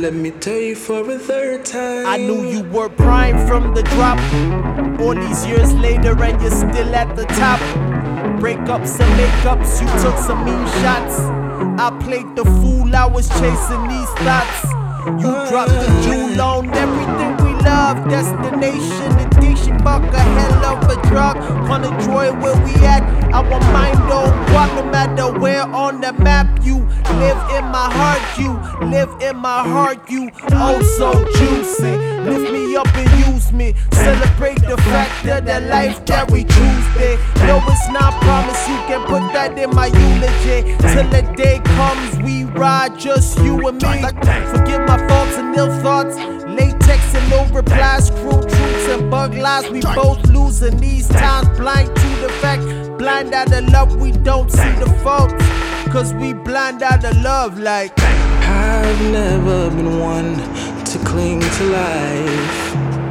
let me tell you for a third time. I knew you were prime from the drop. All these years later and you're still at the top. Breakups and makeups, you took some mean shots. I played the fool, I was chasing these thoughts. You dropped the jewel on everything we love. Destination addiction, fuck a hell of a drug. Wanna enjoy where we at, our mind don't walk. No matter where on the map, you live in my heart. You live in my heart, you oh so juicy. Lift me up and use me. Celebrate the fact that the life that we choose there. No, it's not promise, you can put that in my eulogy. Till the day comes, we ride, just you and me. Forgive my faults and ill thoughts. Latex and no replies, cruel truths and bug lies. We both losing these times, blind to the fact. Blind out of love, we don't see the faults. Cause we blind out of love like I've never been one to cling to life,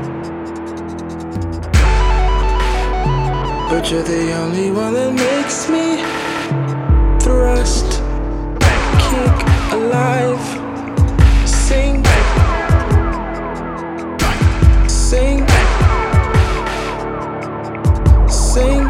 but you're the only one that makes me thrust, kick alive, sing, sing, sing.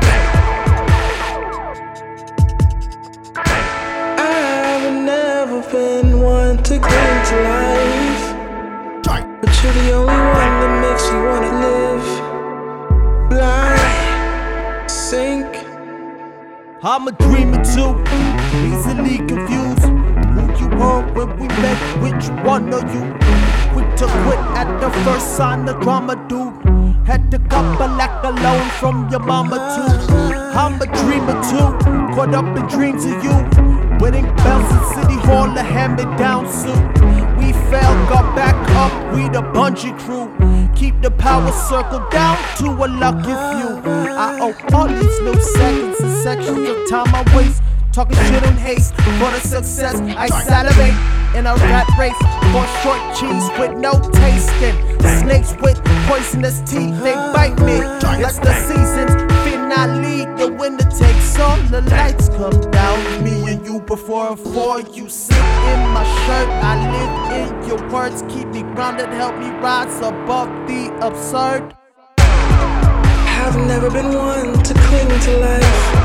I've never been one to cling to life, but you're the only one that makes me wanna live, fly, sink. I'm a dreamer too, easily confused. Who you were when we met, which one are you? Quick to quit at the first sign of drama, dude. Had to couple like a loan from your mama too. I'm a dreamer too, caught up in dreams of you. Wedding bells in City Hall, a hand-me-down suit. We fell, got back up, we the bungee crew. Keep the power circle down to a lucky few. I owe all these little seconds and sections of time I waste. Talking shit in haste, for the success I salivate. In a rat race, for short cheese with no tasting. Snakes with poisonous teeth, they bite me. Like the seasons, finale, the winter takes all. The lights come down, me and you before and for. You sit in my shirt, I live in your words. Keep me grounded, help me rise above the absurd. I've never been one to cling to life,